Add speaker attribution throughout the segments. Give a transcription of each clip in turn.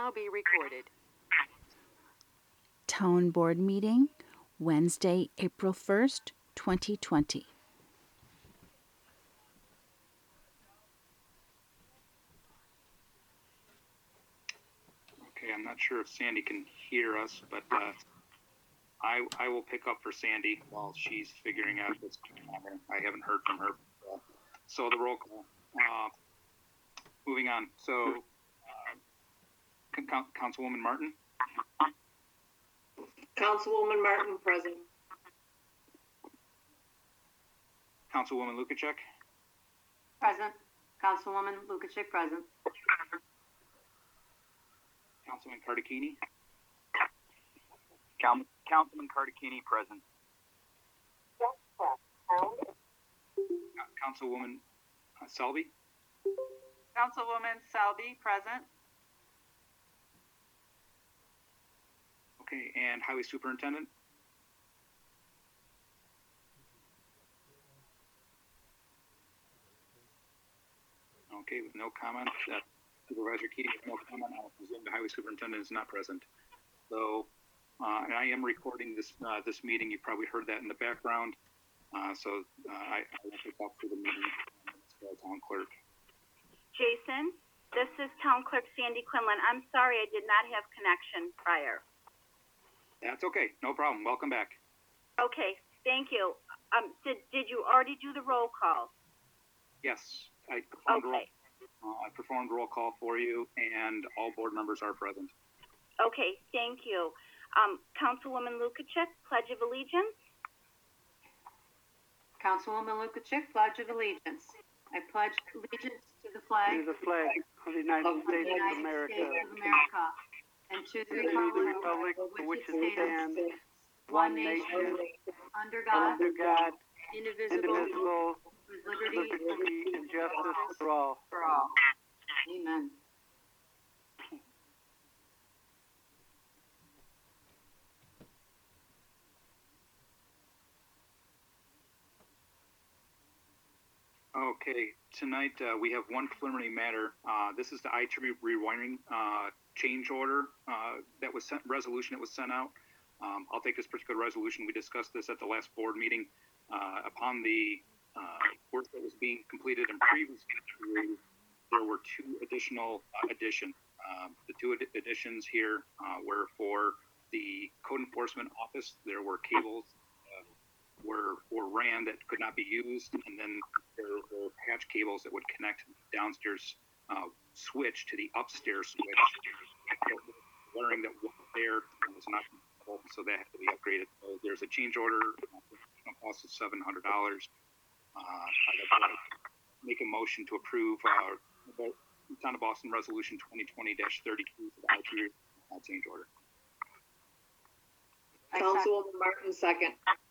Speaker 1: now be recorded.
Speaker 2: Town Board meeting, Wednesday, April 1st, 2020.
Speaker 3: Okay, I'm not sure if Sandy can hear us, but I will pick up for Sandy while she's figuring out what's going on here. I haven't heard from her. So the roll call. Moving on. So Councilwoman Martin?
Speaker 4: Councilwoman Martin, present.
Speaker 3: Councilwoman Lukacek?
Speaker 5: Present. Councilwoman Lukacek, present.
Speaker 3: Councilman Cardicchini?
Speaker 6: Councilman Cardicchini, present.
Speaker 3: Councilwoman Selby?
Speaker 7: Councilwoman Selby, present.
Speaker 3: Okay, and Highway Superintendent? Okay, with no comment. Supervisor Keating has no comment. I'll presume the Highway Superintendent is not present. So, and I am recording this this meeting. You probably heard that in the background. I will pick up for the meeting. Town Clerk.
Speaker 8: Jason, this is Town Clerk Sandy Quinlan. I'm sorry I did not have connection prior.
Speaker 3: That's okay. No problem. Welcome back.
Speaker 8: Okay, thank you. Did you already do the roll call?
Speaker 3: Yes, I performed roll call for you, and all board members are present.
Speaker 8: Okay, thank you. Councilwoman Lukacek, Pledge of Allegiance.
Speaker 5: Councilwoman Lukacek, Pledge of Allegiance. I pledge allegiance to the flag
Speaker 9: of the United States of America,
Speaker 5: and to the republic for which it stands, one nation, under God, indivisible, with liberty
Speaker 9: and justice for all.
Speaker 5: Amen.
Speaker 3: Okay, tonight we have one preliminary matter. This is the I-2 rewiring change order that was sent, resolution that was sent out. I'll take this particular resolution. We discussed this at the last board meeting. Upon the work that was being completed in previous years, there were two additional additions. The two additions here were for the code enforcement office. There were cables were ran that could not be used, and then there were patch cables that would connect downstairs switch to the upstairs switch. Wiring that was there was not compatible, so that had to be upgraded. So there's a change order, cost of $700. Make a motion to approve Town of Boston Resolution 2020-32 for the I-2 change order.
Speaker 4: Councilwoman Martin, second.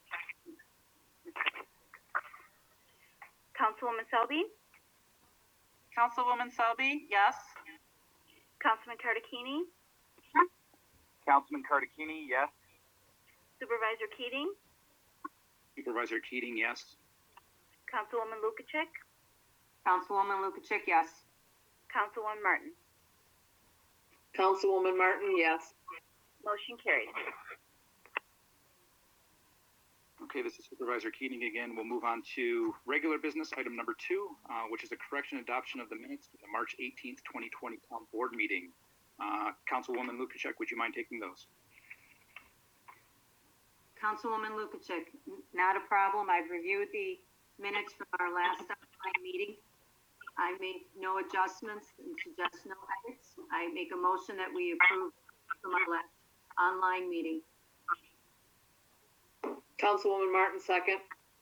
Speaker 8: Councilwoman Selby.
Speaker 7: Councilwoman Selby, yes.
Speaker 8: Councilman Cardicchini.
Speaker 6: Councilman Cardicchini, yes.
Speaker 8: Supervisor Keating.
Speaker 3: Supervisor Keating, yes.
Speaker 8: Councilwoman Lukacek.
Speaker 5: Councilwoman Lukacek, yes.
Speaker 8: Councilwoman Martin.
Speaker 4: Councilwoman Martin, yes.
Speaker 8: Motion carried.
Speaker 3: Okay, this is Supervisor Keating again. We'll move on to regular business, item number 2, which is a correction adoption of the minutes for the March 18th, 2020 Town Board meeting. Councilwoman Lukacek, would you mind taking those?
Speaker 5: Councilwoman Lukacek, not a problem. I've reviewed the minutes from our last online meeting. I make no adjustments and suggest no edits. I make a motion that we approve from our last online meeting.
Speaker 4: Councilwoman Martin, second.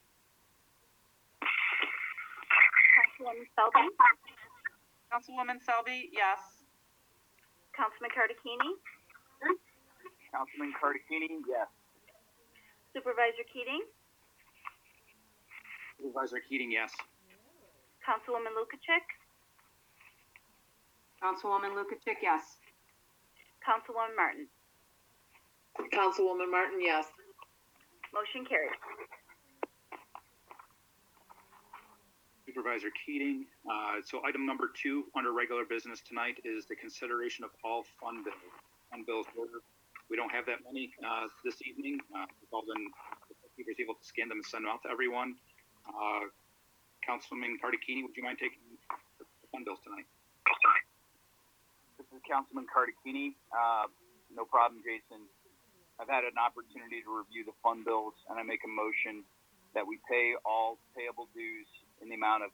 Speaker 8: Councilwoman Selby.
Speaker 7: Councilwoman Selby, yes.
Speaker 8: Councilman Cardicchini.
Speaker 6: Councilman Cardicchini, yes.
Speaker 8: Supervisor Keating.
Speaker 3: Supervisor Keating, yes.
Speaker 8: Councilwoman Lukacek.
Speaker 5: Councilwoman Lukacek, yes.
Speaker 8: Councilwoman Martin.
Speaker 4: Councilwoman Martin, yes.
Speaker 8: Motion carried.
Speaker 3: Supervisor Keating. So item number 2 under regular business tonight is the consideration of all fund bills. Fund bills order. We don't have that many this evening. We've all been, the was able to scan them and send them out to everyone. Councilman Cardicchini, would you mind taking the fund bills tonight?
Speaker 6: This is Councilman Cardicchini. No problem, Jason. I've had an opportunity to review the fund bills, and I make a motion that we pay all payable dues in the amount of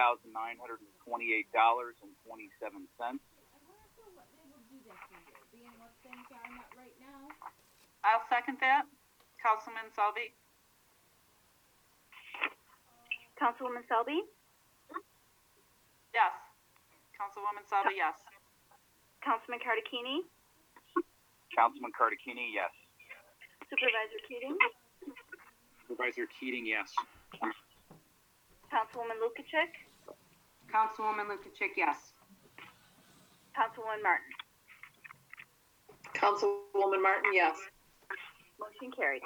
Speaker 6: $8,928.27.
Speaker 7: I'll second that. Councilman Selby?
Speaker 8: Councilwoman Selby,
Speaker 7: Yes. Councilwoman Selby, yes.
Speaker 8: Councilman Cardicchini,
Speaker 6: Councilman Cardicchini, yes.
Speaker 8: Supervisor Keating,
Speaker 3: Supervisor Keating, yes.
Speaker 8: Councilwoman Lukacek,
Speaker 5: Councilwoman Lukacek, yes.
Speaker 8: Councilwoman Martin.
Speaker 4: Councilwoman Martin, yes.
Speaker 8: Motion carried.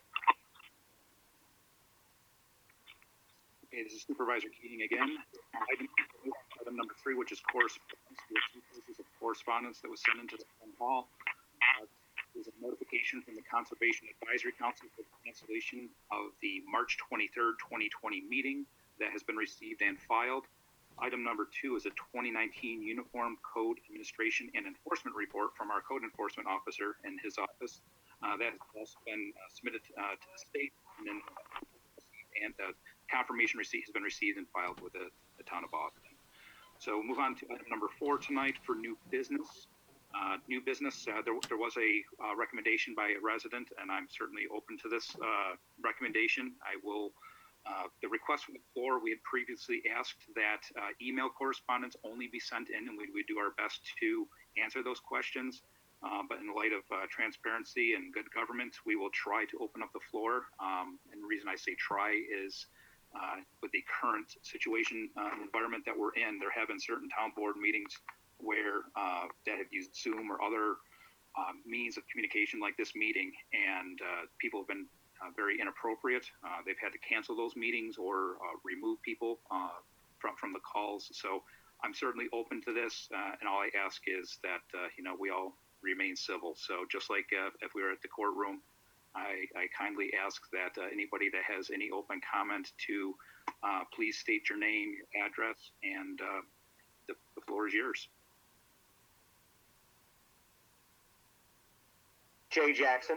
Speaker 3: Okay, this is Supervisor Keating again. Item number 3, which is correspondence. We have 2 pieces of correspondence that was sent into the town hall. There's a notification from the Conservation Advisory Council for the cancellation of the March 23rd, 2020 meeting that has been received and filed. Item number 2 is a 2019 Uniform Code Administration and Enforcement Report from our Code Enforcement Officer in his office. That has also been submitted to the state, and the confirmation receipt has been received and filed with the town of Boston. So we'll move on to item number 4 tonight for new business. New business, there was a recommendation by a resident, and I'm certainly open to this recommendation. The request from the floor, we had previously asked that email correspondence only be sent in, and we would do our best to answer those questions. But in light of transparency and good government, we will try to open up the floor. And the reason I say try is with the current situation environment that we're in, there have been certain town board meetings where that have used Zoom or other means of communication like this meeting, and people have been very inappropriate. They've had to cancel those meetings or remove people from the calls. So I'm certainly open to this, and all I ask is that we all remain civil. So just like if we were at the courtroom, I kindly ask that anybody that has any open comment to please state your name, your address, and the floor is yours.
Speaker 1: Jay Jackson,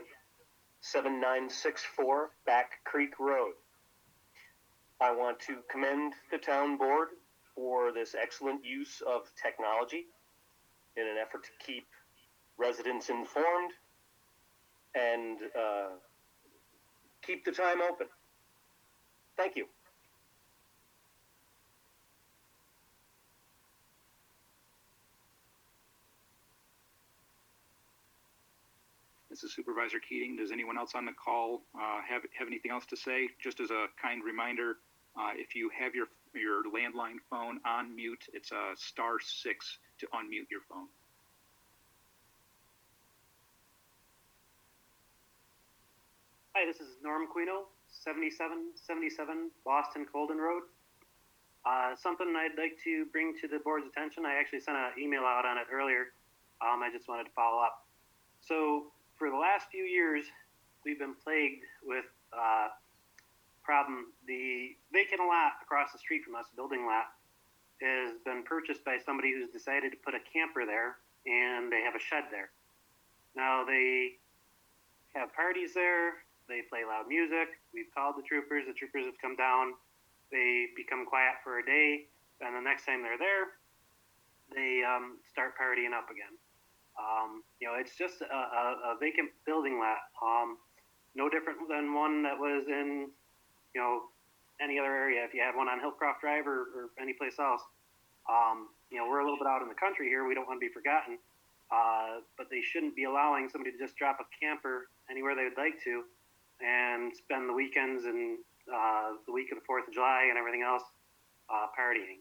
Speaker 1: 7964 Back Creek Road. I want to commend the town board for this excellent use of technology in an effort to keep residents informed and keep the time open. Thank you.
Speaker 3: This is Supervisor Keating. Does anyone else on the call have anything else to say? Just as a kind reminder, if you have your landline phone on mute, it's *6 to unmute your phone.
Speaker 9: Hi, this is Norm Quino, 7777 Boston Colden Road. Something I'd like to bring to the board's attention. I actually sent an email out on it earlier. I just wanted to follow up. So for the last few years, we've been plagued with problem. The vacant lot across the street from us, building lot, has been purchased by somebody who's decided to put a camper there, and they have a shed there. Now they have parties there. They play loud music. We've called the troopers have come down. They become quiet for a day, and the next time they're there, they start partying up again. It's just a vacant building lot, no different than one that was in, any other area. If you had one on Hillcroft Drive or any place else, we're a little bit out in the country here. We don't want to be forgotten, but they shouldn't be allowing somebody to just drop a camper anywhere they would like to and spend the weekends and the week of the 4th of July and everything else partying.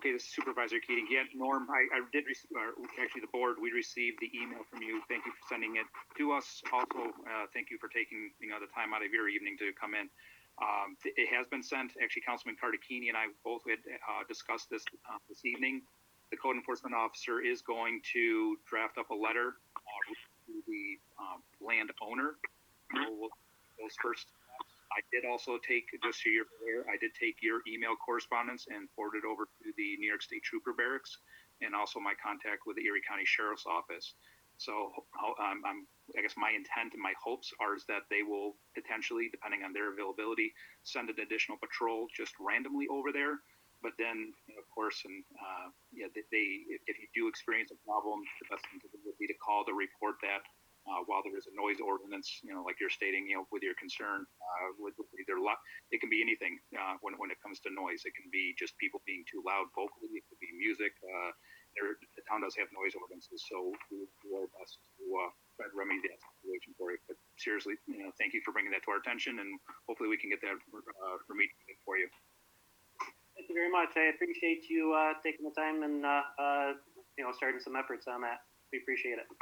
Speaker 3: Okay, this is Supervisor Keating. Yeah, Norm, I did receive, actually the board, we received the email from you. Thank you for sending it to us. Also, thank you for taking, the time out of your evening to come in. It has been sent. Actually, Councilman Cardicchini and I both had discussed this this evening. The code enforcement officer is going to draft up a letter to the landowner. Those first steps. I did also take, just so you're aware, I did take your email correspondence and forward it over to the New York State Trooper Barracks and also my contact with the Erie County Sheriff's Office. So I guess my intent and my hopes are is that they will potentially, depending on their availability, send an additional patrol just randomly over there. But then, of course, and if you do experience a problem, the best thing to do would be to call to report that while there is a noise ordinance, like you're stating, with your concern, with either it can be anything when it comes to noise. It can be just people being too loud vocally. It could be music. The town does have noise ordinances, so we will do our best to try to remedy that situation for you. But seriously, thank you for bringing that to our attention, and hopefully we can get that remediated for you.
Speaker 9: Thank you very much. I appreciate you taking the time and starting some efforts on that. We appreciate it.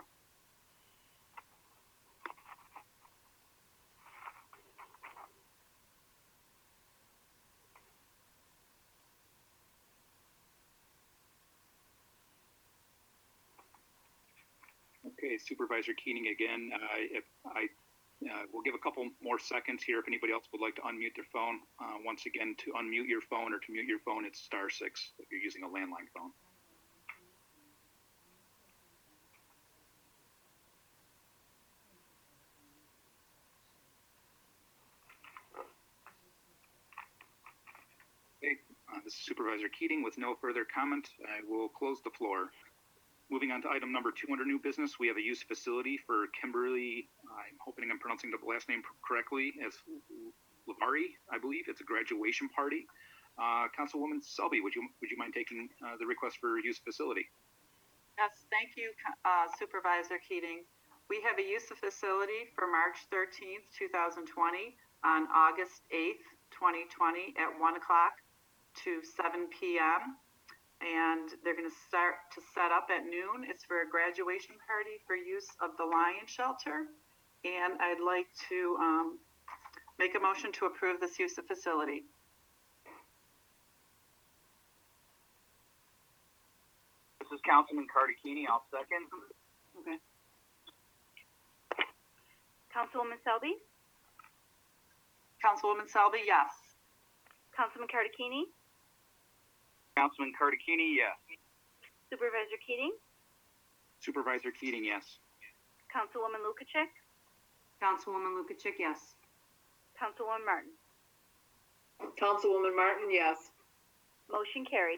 Speaker 3: Okay, Supervisor Keating again. We'll give a couple more seconds here if anybody else would like to unmute their phone. Once again, to unmute your phone or to mute your phone, it's *6 if you're using a landline phone. Okay, this is Supervisor Keating. With no further comment, I will close the floor. Moving on to item number 2 under new business, we have a use facility for Kimberly. I'm hoping I'm pronouncing the last name correctly, as Lavari, I believe. It's a graduation party. Councilwoman Selby, would you mind taking the request for use facility?
Speaker 7: Yes, thank you, Supervisor Keating. We have a use of facility for March 13th, 2020 on August 8th, 2020 at 1 o'clock to 7 p.m. And they're going to start to set up at noon. It's for a graduation party for use of the Lion Shelter. And I'd like to make a motion to approve this use of facility.
Speaker 6: This is Councilman Cardicchini. I'll second.
Speaker 7: Okay.
Speaker 8: Councilwoman Selby?
Speaker 7: Councilwoman Selby, yes.
Speaker 8: Councilman Cardicchini?
Speaker 6: Councilman Cardicchini, yes.
Speaker 8: Supervisor Keating?
Speaker 3: Supervisor Keating, yes.
Speaker 8: Councilwoman Lukacek?
Speaker 5: Councilwoman Lukacek, yes.
Speaker 8: Councilwoman Martin?
Speaker 4: Councilwoman Martin, yes.
Speaker 8: Motion carried.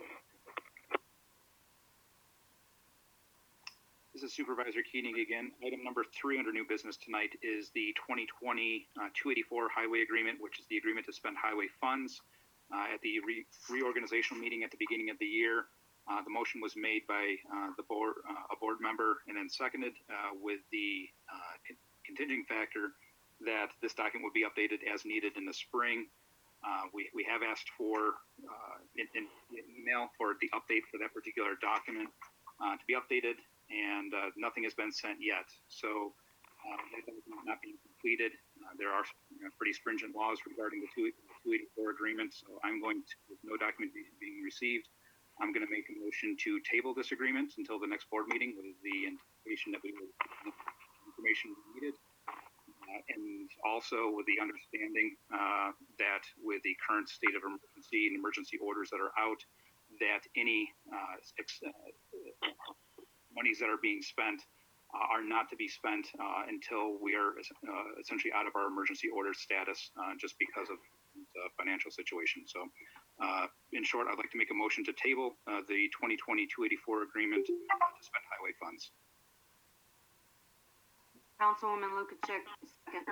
Speaker 3: This is Supervisor Keating again. Item number 3 under new business tonight is the 2020 284 highway agreement, which is the agreement to spend highway funds. At the reorganizational meeting at the beginning of the year, the motion was made by the board, a board member, and then seconded with the contingent factor that this document would be updated as needed in the spring. We have asked for in email for the update for that particular document to be updated, and nothing has been sent yet. So that is not being completed. There are pretty stringent laws regarding the 284 agreement, so I'm going to, with no documentation being received, I'm going to make a motion to table this agreement until the next board meeting with the anticipation that we will get information needed. And also with the understanding that with the current state of emergency and emergency orders that are out, that any monies that are being spent are not to be spent until we are essentially out of our emergency order status just because of the financial situation. So in short, I'd like to make a motion to table the 2020 284 agreement to spend highway funds.
Speaker 5: Councilwoman Lukacek, second.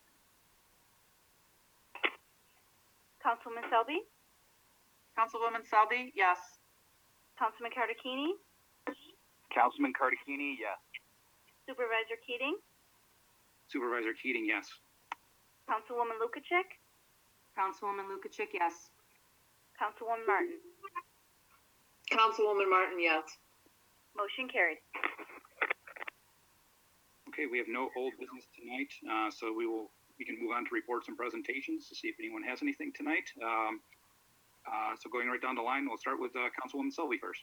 Speaker 8: Councilwoman Selby?
Speaker 7: Councilwoman Selby, yes.
Speaker 8: Councilman Cardicchini?
Speaker 6: Councilman Cardicchini, yes.
Speaker 8: Supervisor Keating?
Speaker 3: Supervisor Keating, yes.
Speaker 8: Councilwoman Lukacek?
Speaker 5: Councilwoman Lukacek, yes.
Speaker 8: Councilwoman Martin?
Speaker 4: Councilwoman Martin, yes.
Speaker 8: Motion carried.
Speaker 3: Okay, we have no old business tonight, so we can move on to reports and presentations to see if anyone has anything tonight. So going right down the line, we'll start with Councilwoman Selby first.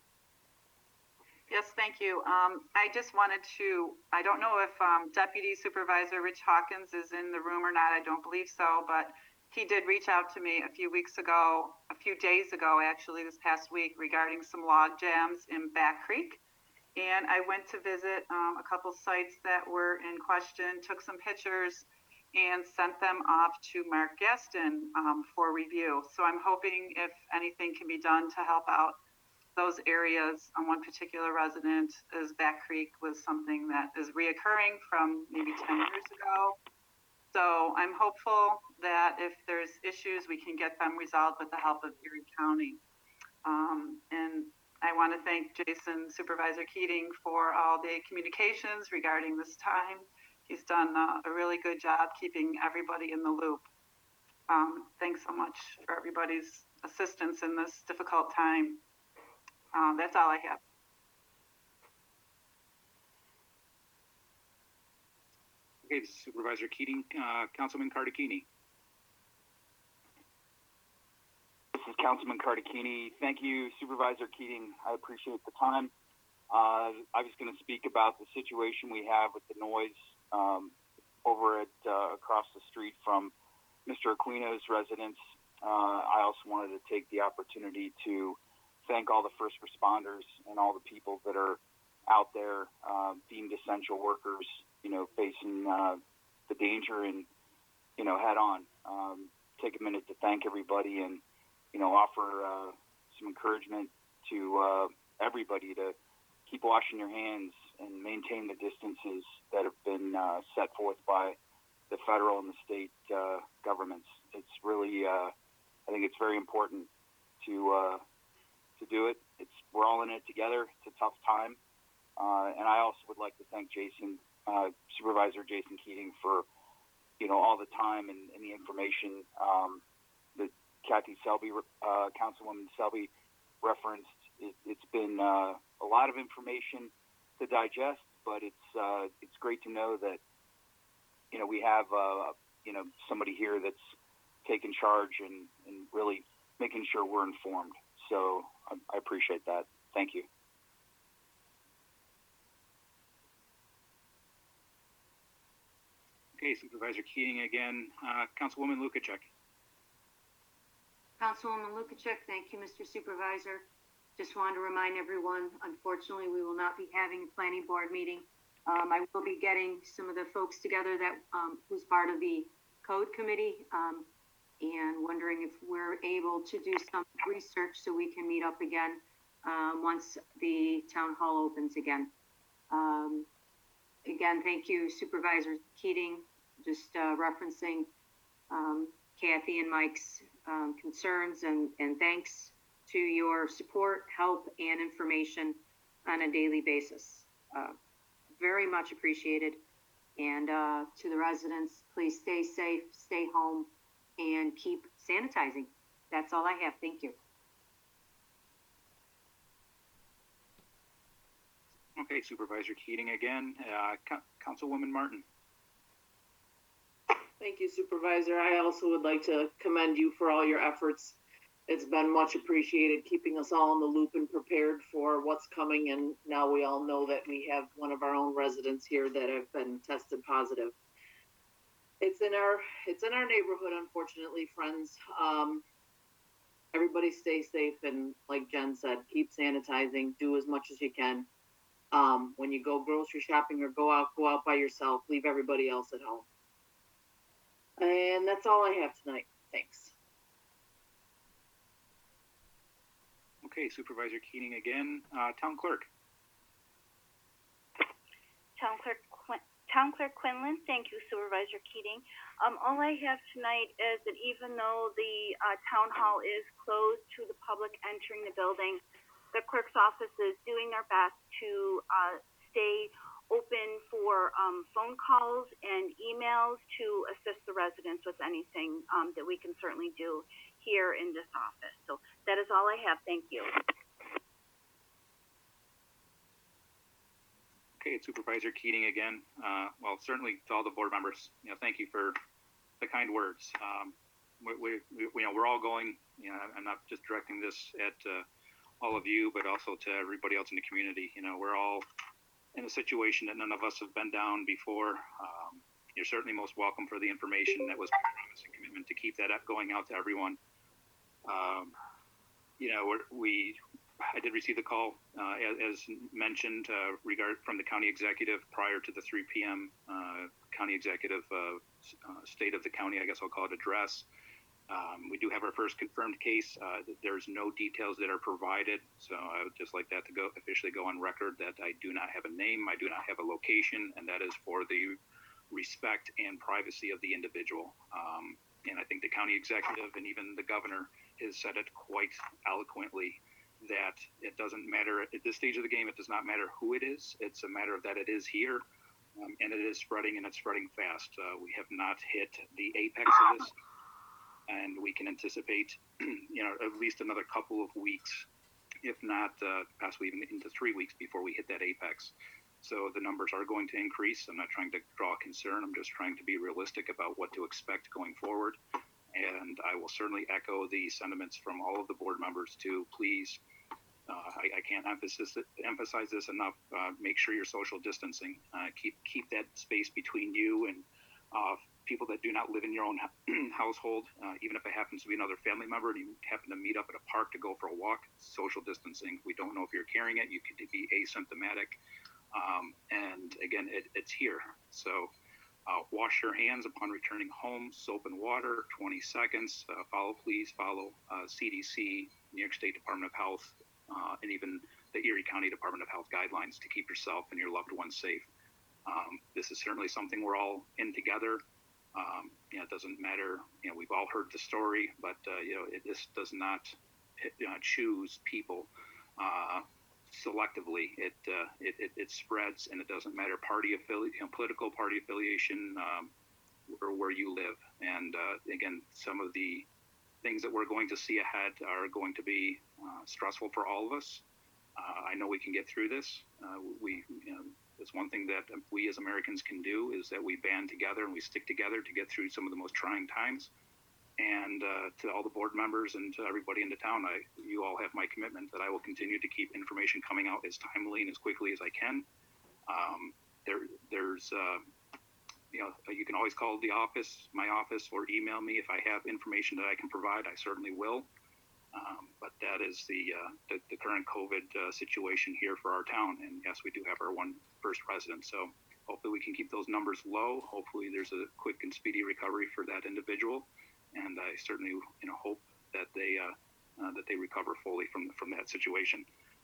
Speaker 7: Yes, thank you. I just wanted to, I don't know if Deputy Supervisor Rich Hawkins is in the room or not. I don't believe so, but he did reach out to me a few days ago, actually, this past week regarding some log jams in Back Creek. And I went to visit a couple sites that were in question, took some pictures, and sent them off to Mark Gaston for review. So I'm hoping if anything can be done to help out those areas. One particular resident is Back Creek was something that is reoccurring from maybe 10 years ago. So I'm hopeful that if there's issues, we can get them resolved with the help of Erie County. And I want to thank Jason, Supervisor Keating, for all the communications regarding this time. He's done a really good job keeping everybody in the loop. Thanks so much for everybody's assistance in this difficult time. That's all I have.
Speaker 3: Okay, Supervisor Keating, Councilman Cardicchini.
Speaker 6: This is Councilman Cardicchini. Thank you, Supervisor Keating. I appreciate the time. I was going to speak about the situation we have with the noise over at across the street from Mr. Aquino's residence. I also wanted to take the opportunity to thank all the first responders and all the people that are out there deemed essential workers, facing the danger and, head on. Take a minute to thank everybody and, offer some encouragement to everybody to keep washing your hands and maintain the distances that have been set forth by the federal and the state governments. It's really, I think it's very important to do it. We're all in it together. It's a tough time. And I also would like to thank Jason, Supervisor Jason Keating, for, all the time and the information that Kathy Selby, Councilwoman Selby referenced. It's been a lot of information to digest, but it's great to know that, we have, somebody here that's taking charge and really making sure we're informed. So I appreciate that. Thank you.
Speaker 3: Okay, Supervisor Keating again. Councilwoman Lukacek.
Speaker 5: Councilwoman Lukacek, thank you, Mr. Supervisor. Just wanted to remind everyone, unfortunately, we will not be having a planning board meeting. I will be getting some of the folks together that who's part of the code committee and wondering if we're able to do some research so we can meet up again once the town hall opens again. Again, thank you, Supervisor Keating, just referencing Kathy and Mike's concerns and thanks to your support, help, and information on a daily basis. Very much appreciated. And to the residents, please stay safe, stay home, and keep sanitizing. That's all I have. Thank you.
Speaker 3: Okay, Supervisor Keating again. Councilwoman Martin.
Speaker 4: Thank you, Supervisor. I also would like to commend you for all your efforts. It's been much appreciated keeping us all in the loop and prepared for what's coming. And now we all know that we have one of our own residents here that have been tested positive. It's in our neighborhood, unfortunately, friends. Everybody stay safe, and like Jen said, keep sanitizing. Do as much as you can. When you go grocery shopping or go out by yourself. Leave everybody else at home. And that's all I have tonight. Thanks.
Speaker 3: Okay, Supervisor Keating again. Town Clerk.
Speaker 8: Town Clerk Quinlan, thank you, Supervisor Keating. All I have tonight is that even though the town hall is closed to the public entering the building, the clerk's office is doing their best to stay open for phone calls and emails to assist the residents with anything that we can certainly do here in this office. So that is all I have. Thank you.
Speaker 3: Okay, Supervisor Keating again. Well, certainly to all the board members, thank you for the kind words. We're all going, I'm not just directing this at all of you, but also to everybody else in the community. We're all in a situation that none of us have been down before. You're certainly most welcome for the information that was promised and commitment to keep that up going out to everyone. I did receive the call, as mentioned, from the county executive prior to the 3 p.m. County executive state of the county, I guess I'll call it, address. We do have our first confirmed case. There's no details that are provided, so I would just like that to officially go on record that I do not have a name, I do not have a location, and that is for the respect and privacy of the individual. And I think the county executive and even the governor has said it quite eloquently that it doesn't matter at this stage of the game. It does not matter who it is. It's a matter of that it is here, and it is spreading, and it's spreading fast. We have not hit the apex of this, and we can anticipate, at least another couple of weeks, if not possibly even into 3 weeks before we hit that apex. So the numbers are going to increase. I'm not trying to draw concern. I'm just trying to be realistic about what to expect going forward. And I will certainly echo the sentiments from all of the board members to please, I can't emphasize this enough, make sure you're social distancing. Keep that space between you and people that do not live in your own household, even if it happens to be another family member and you happen to meet up at a park to go for a walk, social distancing. We don't know if you're carrying it. You could be asymptomatic. And again, it's here. So wash your hands upon returning home, soap and water, 20 seconds. Please follow CDC, New York State Department of Health, and even the Erie County Department of Health guidelines to keep yourself and your loved ones safe. This is certainly something we're all in together. It doesn't matter. We've all heard the story, but this does not choose people selectively. It spreads, and it doesn't matter political party affiliation or where you live. And again, some of the things that we're going to see ahead are going to be stressful for all of us. I know we can get through this. It's one thing that we as Americans can do is that we band together and we stick together to get through some of the most trying times. And to all the board members and to everybody in the town, you all have my commitment that I will continue to keep information coming out as timely and as quickly as I can. You can always call my office, or email me if I have information that I can provide. I certainly will. But that is the current COVID situation here for our town. And yes, we do have our first resident. So hopefully we can keep those numbers low. Hopefully there's a quick and speedy recovery for that individual. And I certainly hope that they recover fully from that situation.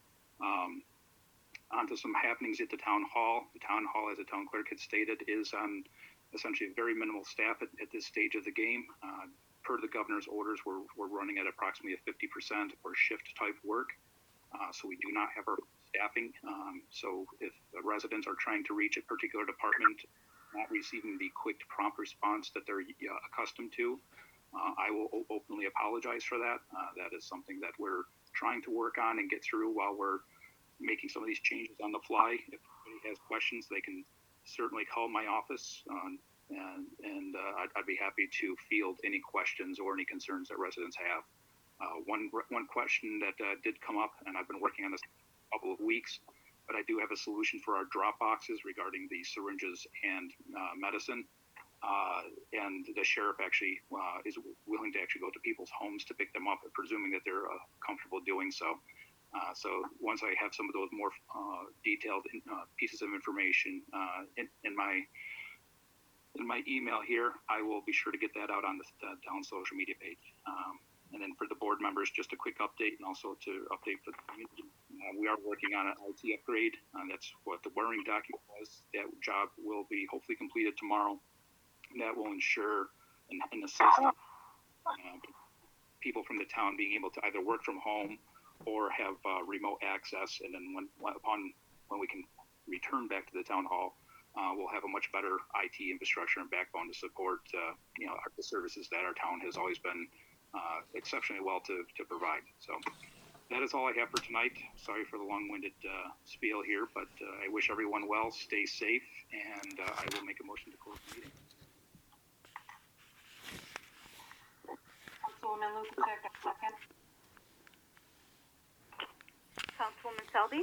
Speaker 3: On to some happenings at the town hall. The town hall, as the town clerk had stated, is on essentially very minimal staff at this stage of the game. Per the governor's orders, we're running at approximately a 50% or shift type work. So we do not have our staffing. So if residents are trying to reach a particular department, not receiving the quick, prompt response that they're accustomed to, I will openly apologize for that. That is something that we're trying to work on and get through while we're making some of these changes on the fly. If anybody has questions, they can certainly call my office, and I'd be happy to field any questions or any concerns that residents have. One question that did come up, and I've been working on this for a couple of weeks, but I do have a solution for our drop boxes regarding the syringes and medicine. And the sheriff actually is willing to actually go to people's homes to pick them up, presuming that they're comfortable doing so. So once I have some of those more detailed pieces of information in my email here, I will be sure to get that out on the town social media page. And then for the board members, just a quick update, and also to update for the community. We are working on an IT upgrade. That's what the wiring document was. That job will be hopefully completed tomorrow. That will ensure and assist people from the town being able to either work from home or have remote access. And then when we can return back to the town hall, we'll have a much better IT infrastructure and backbone to support the services that our town has always been exceptionally well to provide. So That is all I have for tonight. Sorry for the long-winded spiel here, but I wish everyone well, stay safe, and I will make a motion to close the meeting.
Speaker 5: Councilwoman Lukacek, a second.
Speaker 8: Councilwoman Selby?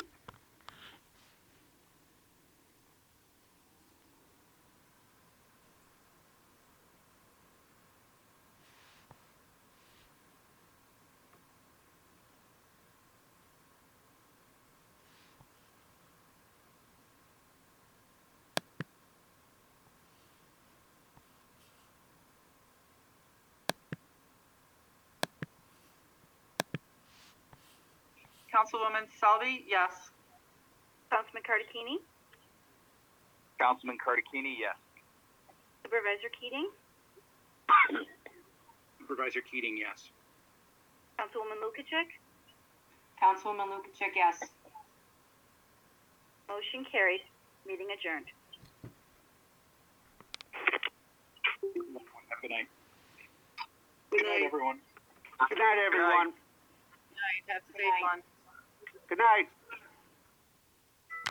Speaker 7: Councilwoman Selby, yes.
Speaker 8: Councilman Cardicchini?
Speaker 6: Councilman Cardicchini, yes.
Speaker 8: Supervisor Keating?
Speaker 3: Supervisor Keating, yes.
Speaker 8: Councilwoman Lukacek?
Speaker 5: Councilwoman Lukacek, yes.
Speaker 8: Motion carried. Meeting adjourned.
Speaker 3: Good night.
Speaker 4: Good night.
Speaker 3: everyone.
Speaker 6: Good night, everyone.
Speaker 7: Night, have a safe
Speaker 5: night.
Speaker 7: one.
Speaker 6: Good night.